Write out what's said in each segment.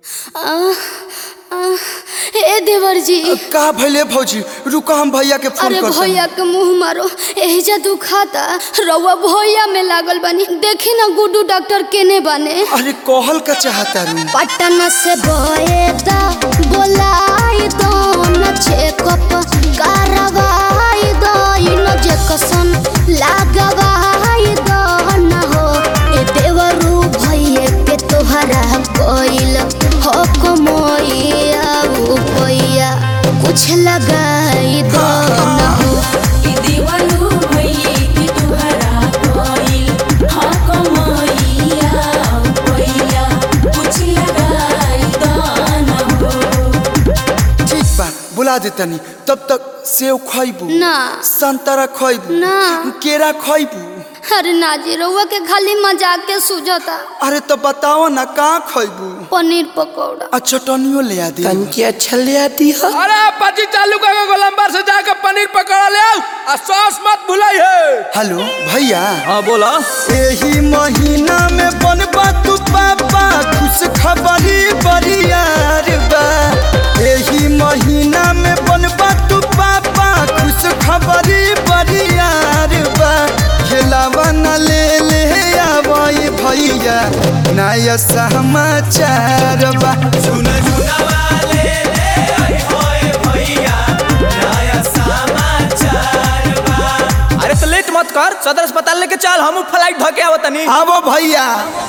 ए देवर जी का भले भौजी रुको हम भैया के फोन अरे करते भैया के मुंह मारो एहिजा दुखाता रउआ भैया में लागल बानी देखी ना गुड्डू डॉक्टर केने बाने अरे कहल का चाहता रू पटना से बोएदा बोलाई दो न चेकअप करवाई दो न जकसन लगवाई दो न हो ए देवरू भैया के तोहरा कोइल हो कमोइया वो भैया कुछ लगाई दो न हो ए देवरू भैया के तोहरा कोइल हो कमोइया भैया कुछ लगाई दो न हो। ठीक बा बुला देतनी तब तक सेव खइबू ना संतरा खइबू ना केरा खइबू अरे ना जी रउआ के खाली मजाक के सूझता अरे तो बताओ ना का खइबू पनीर पकौड़ा अच्छा चटनियो ले आ दे तनकी अच्छा ले आती है। अरे पाची चालू करके गोलंबर से जाकर पनीर पकौड़ा ले आओ और सॉस मत भुलाई है। हेलो भैया हाँ बोला। यही महीना में बनबा तू पापा खुश खबरी बरियार बा यही महीना में बनबा तू पापा खुश खबरी बरियार बा खेलावा न ले आवई भैया नया समाचार बा सुना वाले ले होए भैया नया समाचार बा। अरे तो लेट मत कर सदर अस्पताल लेके चल हम फ्लाइट धके आवत नहीं। आवो भैया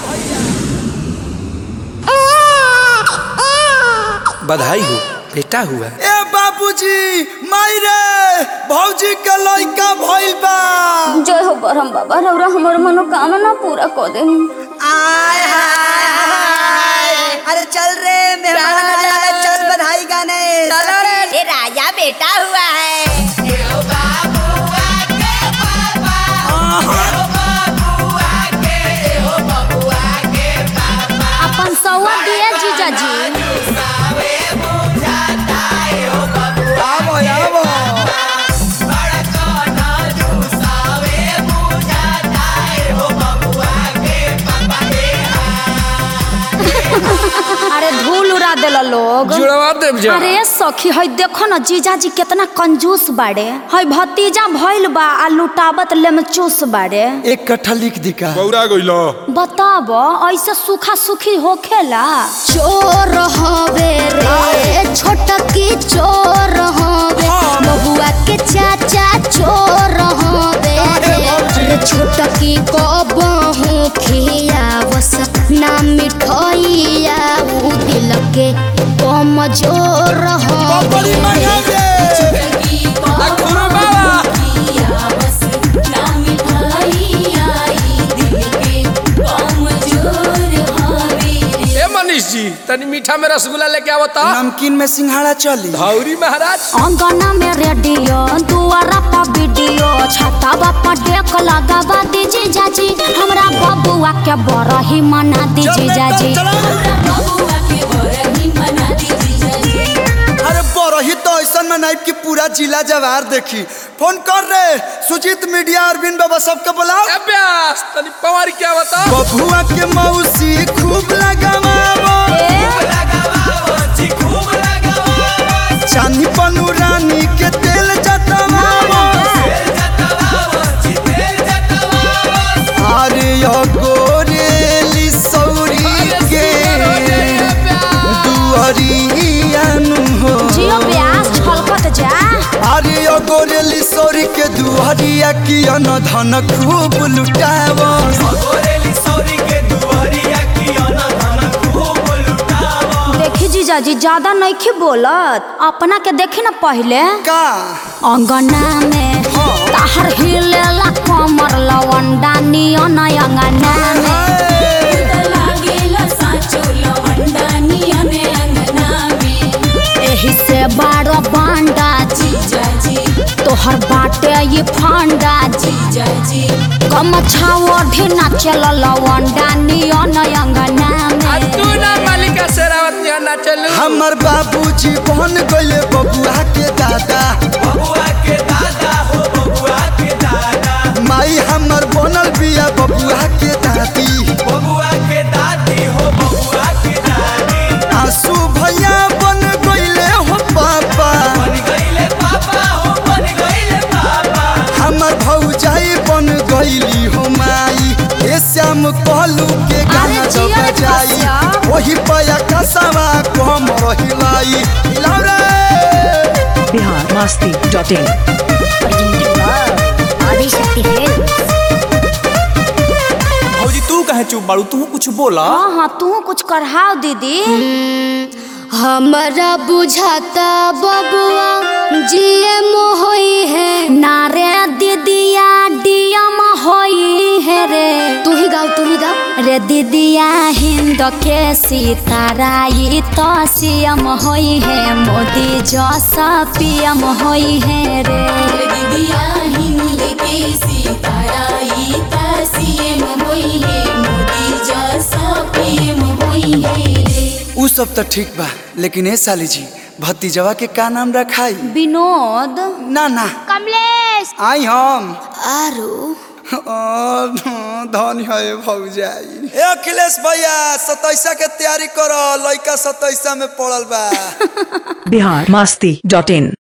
बधाई हो बेटा हुआ। ए बाबूजी मायरे भौजी के लइका भइल बा जय हो बरहम बाबा रउरा हमर मनोकामना पूरा कर दे आय हाय हाय अरे चल रे मेहमान आने वाला चल बधाई गाने चलो रे ये राजा बेटा हुआ है अपन सौवा दिए जीजा जी आवो आवो अरे धूल उड़ा देला लोग जुड़वा देव जा। अरे सखी हई देखो ना जीजा जी कितना कंजूस बाड़े हई भतीजा भइल बा आ लुटावत लेमचूस बाड़े एक कट्ठा लिख दिका बौरा गइलो। बताब ऐसे सूखा सुखी होखेला चोर हवे रे छोटकी चोर हवे बबुआ के चाचा चोर हवे रे छोटकी को बहु खियावस ना मिठाइया उ दिल के कमजोर बड़ी मंगा दे गुरु बाबा ए मनीष जी तनी मीठा में रसगुल्ला लेके आवत नमकीन में सिंघाड़ा चली धौरी महाराज। अंगना में रेडियो दुआरा पर वीडियो छतावा पर डेक लगावा दीजिए जाजी हमरा बबुआ के बरही मना दीजिए जाजी अरे बरही तो ऐसा मनाई कि पूरा जिला जवार देखी फोन कर रे सुजीत मीडिया अरविंद बाबा सबके बुलाओ अभ्यास तनी पवारी क्या बता। बबुआ के मौसी खूब लगावाओ चांदी पनु रानी के तेल जतवाओ अरे यो गोरेली सौरी के दुआरिया नु हो जियो ब्यास छलकत जा अरे यो गोरेली सौरी के दुआरिया की अन धन खूब लुटावो देखी जीजाजी ज्यादा नइखे बोलत अपना के देखे ना पहले का अंगना में ताहर हिलेला कमर लवंडा नियन अंगना में एही से बारो बांडा तोहर बाटे ये फांडा कम छाओ ढीना चल लवंडा नियन अंगना आज में तू ना मालिका शेरावत ना चलू। हमर बाबूजी बन गइले बबुआ के दादा माई हमर बनल बिया बबुआ के दादी देशवा कमर हिलाई हिलाओ रे biharmasti.in आदिशक्ति फिल्म। भौजी तू कहे चुप बाड़ू तू कुछ बोला। हाँ हाँ तू कुछ करहाओ दीदी। हमरा बुझाता बबुआ जीएम होई है नारे दीदिया डीएम होई है रे। तू ही गाओ रे दीदिया हिंद के सितारा ये तो सीएम होई है मोदी जैसा पीएम होई है रे। दीदिया हिंद के सितारा ई ता सीएम होई है मोदी जैसा पीएम होई है रे। उ सब तो ठीक बा लेकिन ए साली जी भतीजवा के का नाम रखाई? विनोद, ना ना कमलेश, आई हम आरू धन है भौजाई। ए अखिलेश भैया 27 के तैयारी करो लइका 27 में पड़ल बा। biharmasti.in